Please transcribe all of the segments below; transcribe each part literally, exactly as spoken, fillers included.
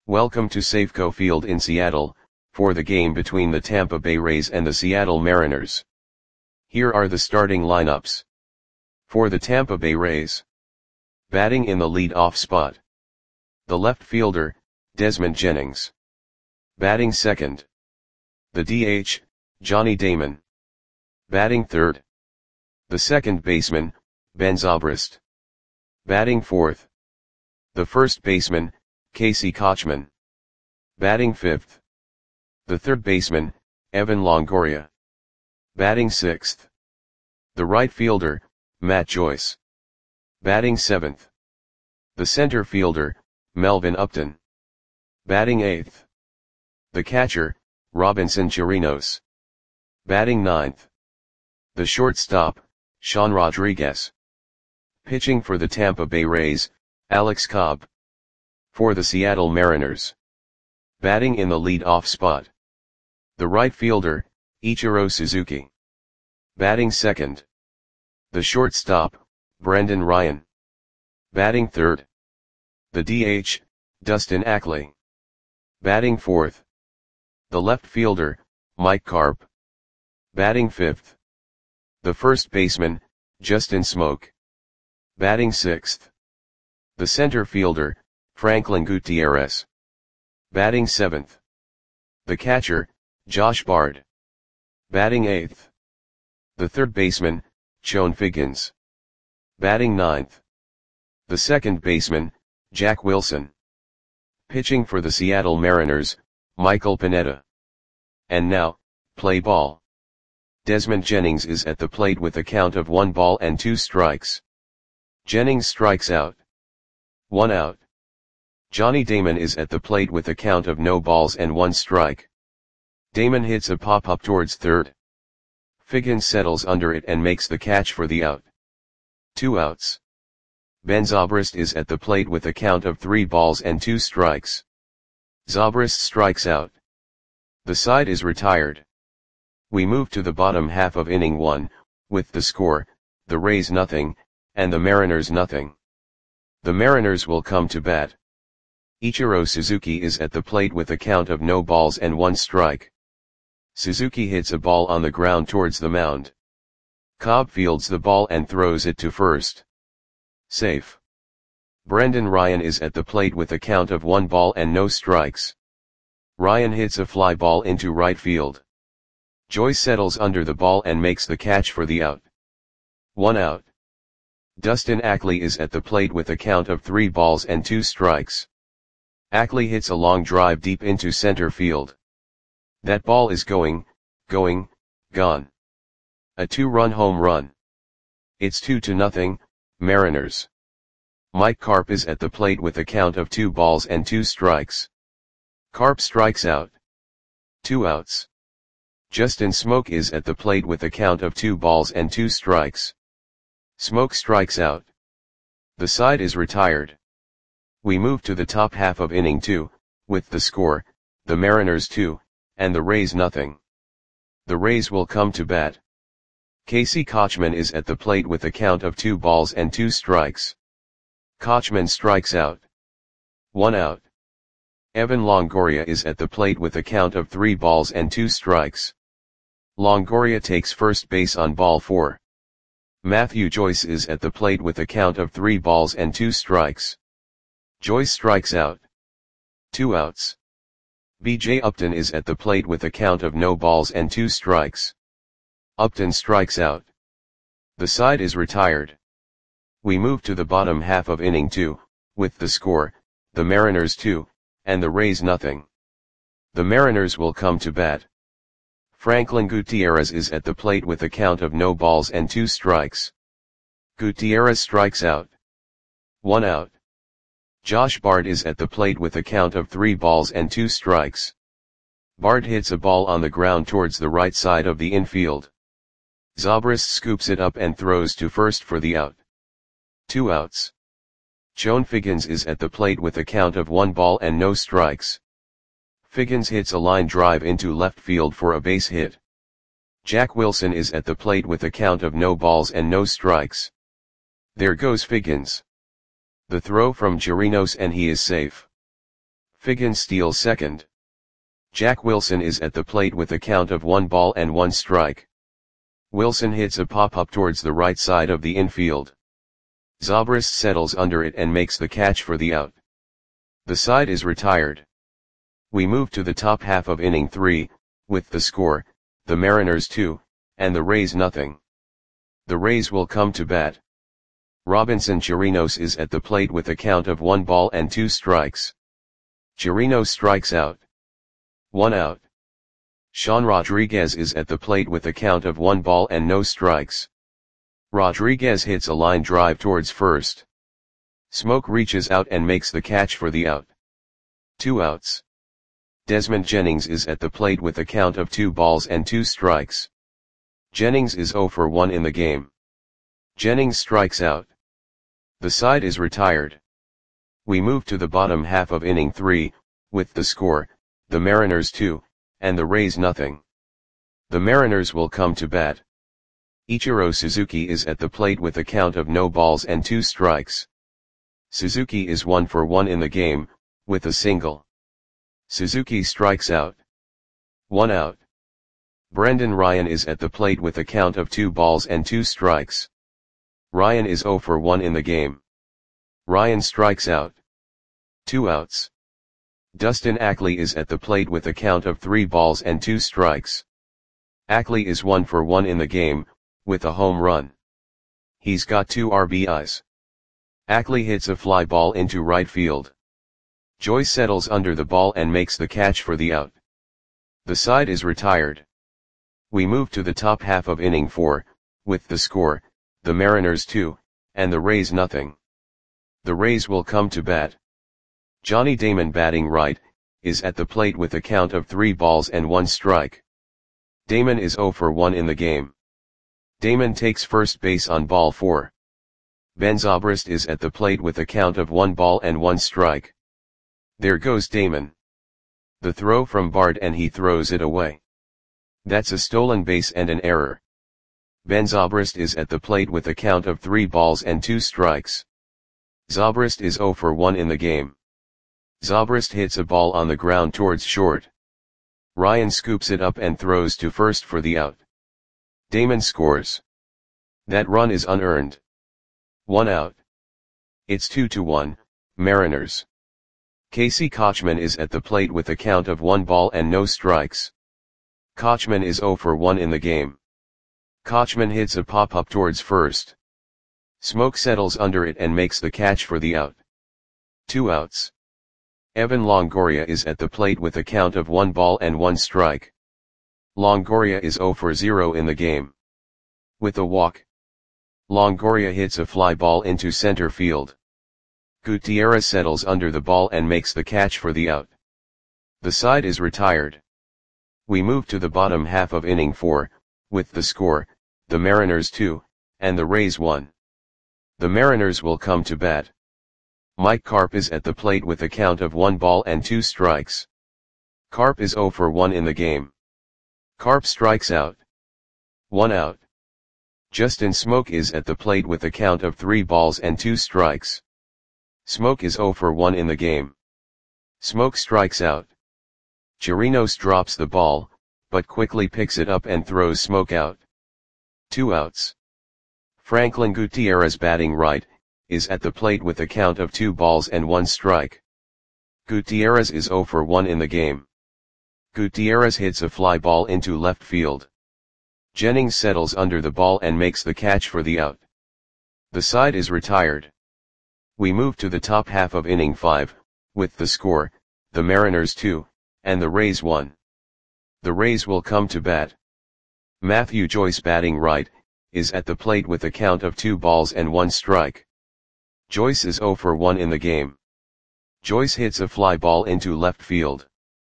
Welcome to Safeco Field in Seattle, for the game between the Tampa Bay Rays and the Seattle Mariners. Here are the starting lineups. For the Tampa Bay Rays. Batting in the lead-off spot. The left fielder, Desmond Jennings. Batting second. The D H, Johnny Damon. Batting third. The second baseman, Ben Zobrist. Batting fourth. The first baseman, Casey Kotchman. Batting fifth. The third baseman, Evan Longoria. Batting sixth. The right fielder, Matt Joyce. Batting seventh. The center fielder, Melvin Upton. Batting eighth. The catcher, Robinson Chirinos. Batting ninth. The shortstop, Sean Rodriguez. Pitching for the Tampa Bay Rays, Alex Cobb. For the Seattle Mariners. Batting in the lead-off spot. The right fielder, Ichiro Suzuki. Batting second. The shortstop, Brendan Ryan. Batting third. The D H, Dustin Ackley. Batting fourth. The left fielder, Mike Carp. Batting fifth. The first baseman, Justin Smoak. Batting sixth. The center fielder, Franklin Gutierrez. Batting seventh. The catcher, Josh Bard. Batting eighth. The third baseman, Chone Figgins. Batting ninth. The second baseman, Jack Wilson. Pitching for the Seattle Mariners, Michael Pineda. And now, play ball. Desmond Jennings is at the plate with a count of one ball and two strikes. Jennings strikes out. One out. Johnny Damon is at the plate with a count of no balls and one strike. Damon hits a pop-up towards third. Figgins settles under it and makes the catch for the out. Two outs. Ben Zobrist is at the plate with a count of three balls and two strikes. Zobrist strikes out. The side is retired. We move to the bottom half of inning one, with the score, the Rays nothing, and the Mariners nothing. The Mariners will come to bat. Ichiro Suzuki is at the plate with a count of no balls and one strike. Suzuki hits a ball on the ground towards the mound. Cobb fields the ball and throws it to first. Safe. Brendan Ryan is at the plate with a count of one ball and no strikes. Ryan hits a fly ball into right field. Joyce settles under the ball and makes the catch for the out. One out. Dustin Ackley is at the plate with a count of three balls and two strikes. Ackley hits a long drive deep into center field. That ball is going, going, gone. A two-run home run. It's two to nothing, Mariners. Mike Carp is at the plate with a count of two balls and two strikes. Carp strikes out. Two outs. Justin Smoak is at the plate with a count of two balls and two strikes. Smoak strikes out. The side is retired. We move to the top half of inning two, with the score, the Mariners two, and the Rays nothing. The Rays will come to bat. Casey Kotchman is at the plate with a count of two balls and two strikes. Kotchman strikes out. One out. Evan Longoria is at the plate with a count of three balls and two strikes. Longoria takes first base on ball four. Matthew Joyce is at the plate with a count of three balls and two strikes. Joyce strikes out. Two outs. B J Upton is at the plate with a count of no balls and two strikes. Upton strikes out. The side is retired. We move to the bottom half of inning two, with the score, the Mariners two, and the Rays nothing. The Mariners will come to bat. Franklin Gutierrez is at the plate with a count of no balls and two strikes. Gutierrez strikes out. One out. Josh Bard is at the plate with a count of three balls and two strikes. Bard hits a ball on the ground towards the right side of the infield. Zobrist scoops it up and throws to first for the out. Two outs. Chone Figgins is at the plate with a count of one ball and no strikes. Figgins hits a line drive into left field for a base hit. Jack Wilson is at the plate with a count of no balls and no strikes. There goes Figgins. The throw from Chirinos and he is safe. Figgins steals second. Jack Wilson is at the plate with a count of one ball and one strike. Wilson hits a pop-up towards the right side of the infield. Zobrist settles under it and makes the catch for the out. The side is retired. We move to the top half of inning three, with the score, the Mariners two, and the Rays nothing. The Rays will come to bat. Robinson Chirinos is at the plate with a count of one ball and two strikes. Chirinos strikes out. One out. Sean Rodriguez is at the plate with a count of one ball and no strikes. Rodriguez hits a line drive towards first. Smoke reaches out and makes the catch for the out. Two outs. Desmond Jennings is at the plate with a count of two balls and two strikes. Jennings is oh for one in the game. Jennings strikes out. The side is retired. We move to the bottom half of inning three, with the score, the Mariners two, and the Rays nothing. The Mariners will come to bat. Ichiro Suzuki is at the plate with a count of no balls and two strikes. Suzuki is one for one in the game, with a single. Suzuki strikes out. One out. Brendan Ryan is at the plate with a count of two balls and two strikes. Ryan is oh for one in the game. Ryan strikes out. Two outs. Dustin Ackley is at the plate with a count of three balls and two strikes. Ackley is one for one in the game, with a home run. He's got two R B Is. Ackley hits a fly ball into right field. Joyce settles under the ball and makes the catch for the out. The side is retired. We move to the top half of inning four, with the score, the Mariners two, and the Rays nothing. The Rays will come to bat. Johnny Damon, batting right, is at the plate with a count of three balls and one strike. Damon is oh for one in the game. Damon takes first base on ball four. Ben Zobrist is at the plate with a count of one ball and one strike. There goes Damon. The throw from Bard and he throws it away. That's a stolen base and an error. Ben Zobrist is at the plate with a count of three balls and two strikes. Zobrist is oh for one in the game. Zobrist hits a ball on the ground towards short. Ryan scoops it up and throws to first for the out. Damon scores. That run is unearned. One out. It's two to one, Mariners. Casey Kochman is at the plate with a count of one ball and no strikes. Kochman is oh for one in the game. Kochman hits a pop-up towards first. Smoke settles under it and makes the catch for the out. Two outs. Evan Longoria is at the plate with a count of one ball and one strike. Longoria is oh for zero in the game. With a walk. Longoria hits a fly ball into center field. Gutierrez settles under the ball and makes the catch for the out. The side is retired. We move to the bottom half of inning four, with the score, the Mariners two, and the Rays one. The Mariners will come to bat. Mike Carp is at the plate with a count of one ball and two strikes. Carp is oh for one in the game. Carp strikes out. One out. Justin Smoak is at the plate with a count of three balls and two strikes. Smoak is oh for one in the game. Smoak strikes out. Chirinos drops the ball, but quickly picks it up and throws Smoak out. Two outs. Franklin Gutierrez, batting right, is at the plate with a count of two balls and one strike. Gutierrez is oh for one in the game. Gutierrez hits a fly ball into left field. Jennings settles under the ball and makes the catch for the out. The side is retired. We move to the top half of inning five, with the score, the Mariners two, and the Rays one. The Rays will come to bat. Matthew Joyce, batting right, is at the plate with a count of two balls and one strike. Joyce is oh for one in the game. Joyce hits a fly ball into left field.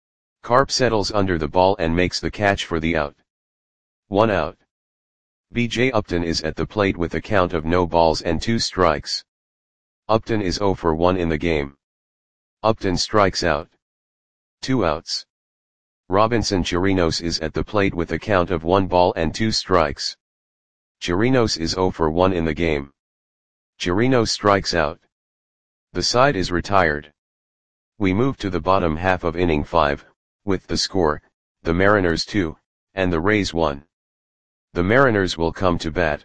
Carp settles under the ball and makes the catch for the out. One out. B J Upton is at the plate with a count of no balls and two strikes. Upton is oh for one in the game. Upton strikes out. Two outs. Robinson Chirinos is at the plate with a count of one ball and two strikes. Chirinos is oh for one in the game. Chirinos strikes out. The side is retired. We move to the bottom half of inning five, with the score, the Mariners two, and the Rays one. The Mariners will come to bat.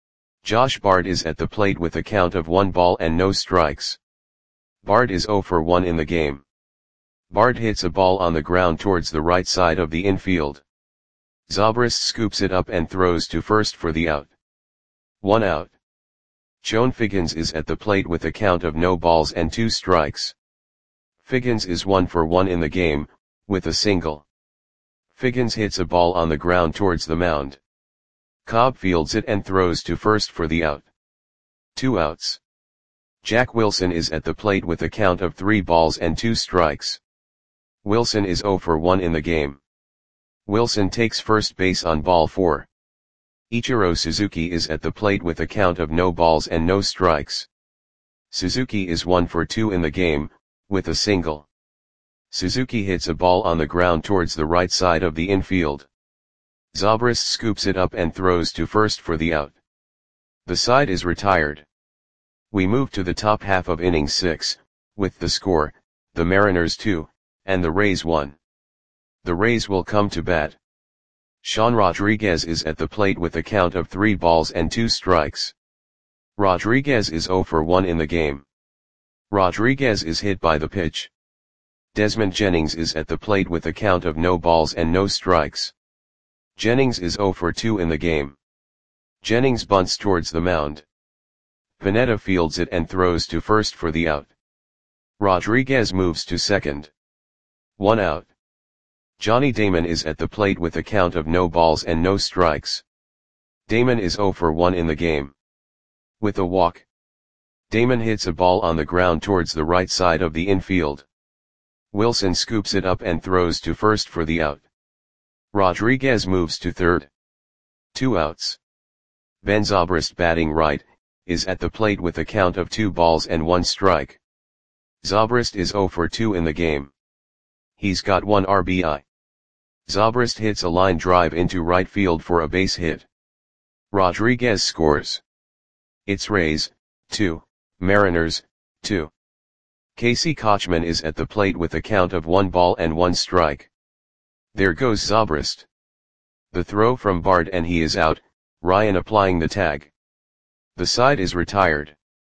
Josh Bard is at the plate with a count of one ball and no strikes. Bard is oh for one in the game. Bard hits a ball on the ground towards the right side of the infield. Zobrist scoops it up and throws to first for the out. One out. Chone Figgins is at the plate with a count of no balls and two strikes. Figgins is one for one in the game, with a single. Figgins hits a ball on the ground towards the mound. Cobb fields it and throws to first for the out. Two outs. Jack Wilson is at the plate with a count of three balls and two strikes. Wilson is oh for one in the game. Wilson takes first base on ball four. Ichiro Suzuki is at the plate with a count of no balls and no strikes. Suzuki is one for two in the game, with a single. Suzuki hits a ball on the ground towards the right side of the infield. Zobrist scoops it up and throws to first for the out. The side is retired. We move to the top half of inning six, with the score, the Mariners two, and the Rays one. The Rays will come to bat. Sean Rodriguez is at the plate with a count of three balls and two strikes. Rodriguez is oh for one in the game. Rodriguez is hit by the pitch. Desmond Jennings is at the plate with a count of no balls and no strikes. Jennings is oh for two in the game. Jennings bunts towards the mound. Pineda fields it and throws to first for the out. Rodriguez moves to second. One out. Johnny Damon is at the plate with a count of no balls and no strikes. Damon is oh for one in the game. With a walk. Damon hits a ball on the ground towards the right side of the infield. Wilson scoops it up and throws to first for the out. Rodriguez moves to third. Two outs. Ben Zobrist, batting right, is at the plate with a count of two balls and one strike. Zobrist is oh for two in the game. He's got one R B I. Zobrist hits a line drive into right field for a base hit. Rodriguez scores. It's Rays, two, Mariners, two. Casey Kotchman is at the plate with a count of one ball and one strike. There goes Zobrist. The throw from Bard and he is out, Ryan applying the tag. The side is retired.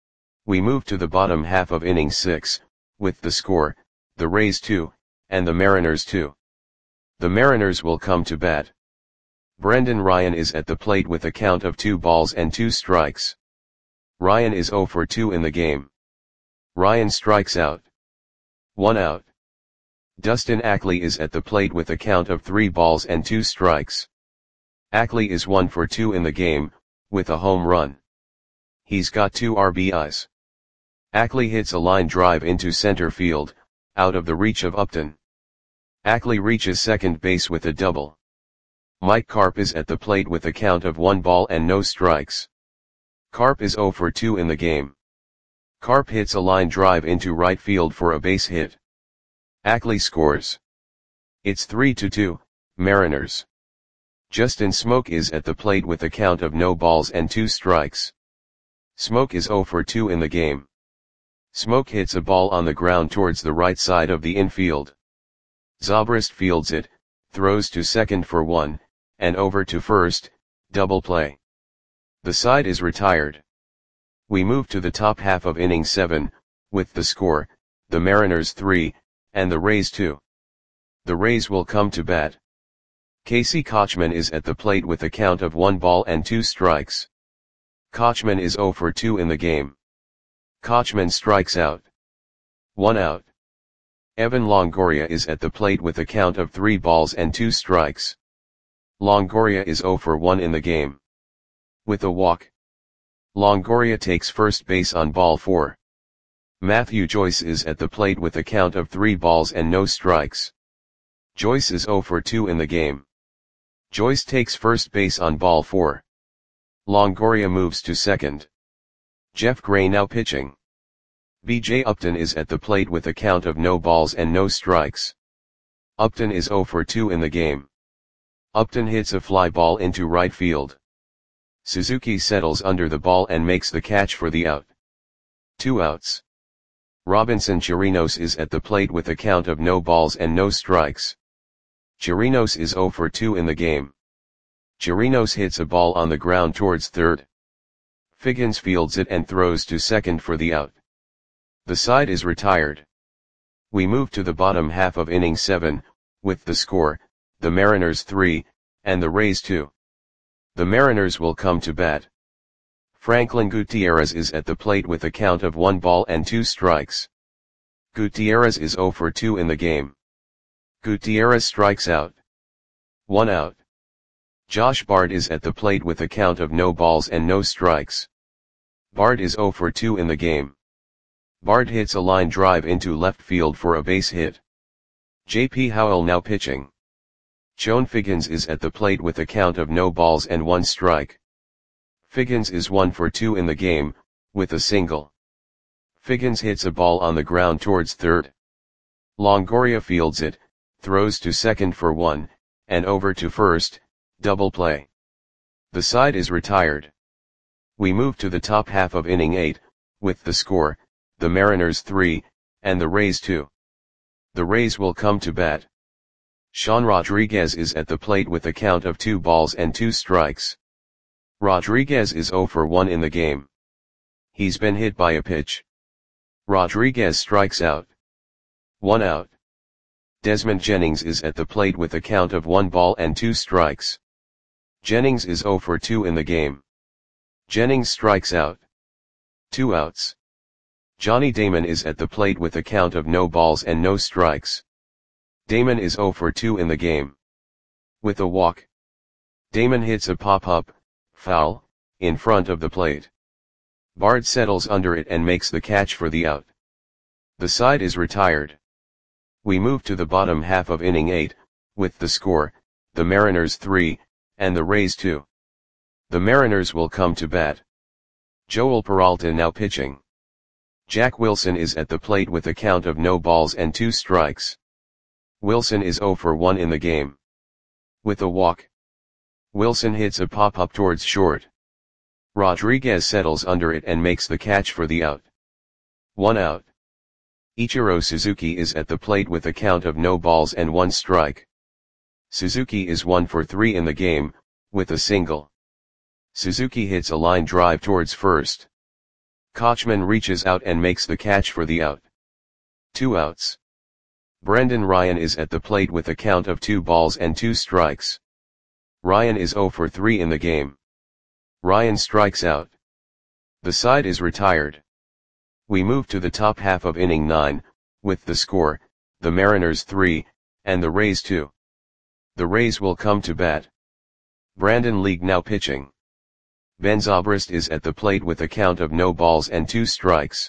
We move to the bottom half of inning six, with the score, the Rays two, and the Mariners two. The Mariners will come to bat. Brendan Ryan is at the plate with a count of two balls and two strikes. Ryan is oh for two in the game. Ryan strikes out. One out. Dustin Ackley is at the plate with a count of three balls and two strikes. Ackley is one for two in the game, with a home run. He's got two R B Is. Ackley hits a line drive into center field, out of the reach of Upton. Ackley reaches second base with a double. Mike Carp is at the plate with a count of one ball and no strikes. Carp is oh for two in the game. Carp hits a line drive into right field for a base hit. Ackley scores. It's three to two, Mariners. Justin Smoke is at the plate with a count of no balls and two strikes. Smoke is oh for two in the game. Smoke hits a ball on the ground towards the right side of the infield. Zobrist fields it, throws to second for one, and over to first, double play. The side is retired. We move to the top half of inning seven, with the score, the Mariners three, and the Rays two. The Rays will come to bat. Casey Kotchman is at the plate with a count of one ball and two strikes. Kotchman is oh for two in the game. Kotchman strikes out. One out. Evan Longoria is at the plate with a count of three balls and two strikes. Longoria is oh for one in the game. With a walk. Longoria takes first base on ball four. Matthew Joyce is at the plate with a count of three balls and no strikes. Joyce is oh for two in the game. Joyce takes first base on ball four. Longoria moves to second. Jeff Gray now pitching. B J Upton is at the plate with a count of no balls and no strikes. Upton is oh for two in the game. Upton hits a fly ball into right field. Suzuki settles under the ball and makes the catch for the out. Two outs. Robinson Chirinos is at the plate with a count of no balls and no strikes. Chirinos is zero for two in the game. Chirinos hits a ball on the ground towards third. Figgins fields it and throws to second for the out. The side is retired. We move to the bottom half of inning seven, with the score, the Mariners three, and the Rays two. The Mariners will come to bat. Franklin Gutierrez is at the plate with a count of one ball and two strikes. Gutierrez is zero for two in the game. Gutierrez strikes out. One out. Josh Bard is at the plate with a count of no balls and no strikes. Bard is zero for two in the game. Bard hits a line drive into left field for a base hit. J P Howell now pitching. Chone Figgins is at the plate with a count of no balls and one strike. Figgins is one for two in the game, with a single. Figgins hits a ball on the ground towards third. Longoria fields it, throws to second for one, and over to first, double play. The side is retired. We move to the top half of inning eight, with the score, the Mariners three, and the Rays two. The Rays will come to bat. Sean Rodriguez is at the plate with a count of two balls and two strikes. Rodriguez is zero for one in the game. He's been hit by a pitch. Rodriguez strikes out. One out. Desmond Jennings is at the plate with a count of one ball and two strikes. Jennings is zero for two in the game. Jennings strikes out. Two outs. Johnny Damon is at the plate with a count of no balls and no strikes. Damon is zero for two in the game. With a walk. Damon hits a pop-up, foul, in front of the plate. Bard settles under it and makes the catch for the out. The side is retired. We move to the bottom half of inning eight, with the score, the Mariners three, and the Rays two. The Mariners will come to bat. Joel Peralta now pitching. Jack Wilson is at the plate with a count of no balls and two strikes. Wilson is zero for one in the game. With a walk. Wilson hits a pop-up towards short. Rodriguez settles under it and makes the catch for the out. One out. Ichiro Suzuki is at the plate with a count of no balls and one strike. Suzuki is one for three in the game, with a single. Suzuki hits a line drive towards first. Kochman reaches out and makes the catch for the out. Two outs. Brendan Ryan is at the plate with a count of two balls and two strikes. Ryan is zero for three in the game. Ryan strikes out. The side is retired. We move to the top half of inning nine, with the score, the Mariners three, and the Rays two. The Rays will come to bat. Brandon League now pitching. Ben Zobrist is at the plate with a count of no balls and two strikes.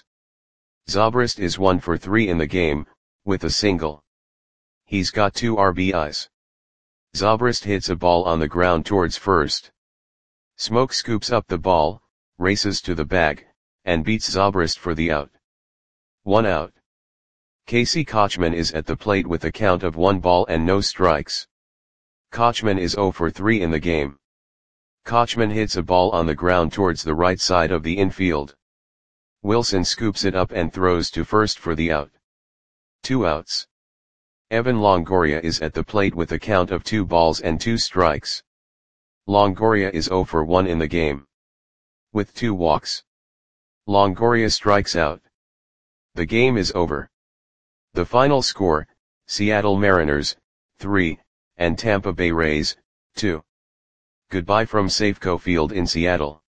Zobrist is one for three in the game, with a single. He's got two R B Is. Zobrist hits a ball on the ground towards first. Smoke scoops up the ball, races to the bag, and beats Zobrist for the out. One out. Casey Kochman is at the plate with a count of one ball and no strikes. Kochman is zero for three in the game. Kochman hits a ball on the ground towards the right side of the infield. Wilson scoops it up and throws to first for the out. Two outs. Evan Longoria is at the plate with a count of two balls and two strikes. Longoria is zero for one in the game. With two walks. Longoria strikes out. The game is over. The final score, Seattle Mariners, three, and Tampa Bay Rays, two. Goodbye from Safeco Field in Seattle.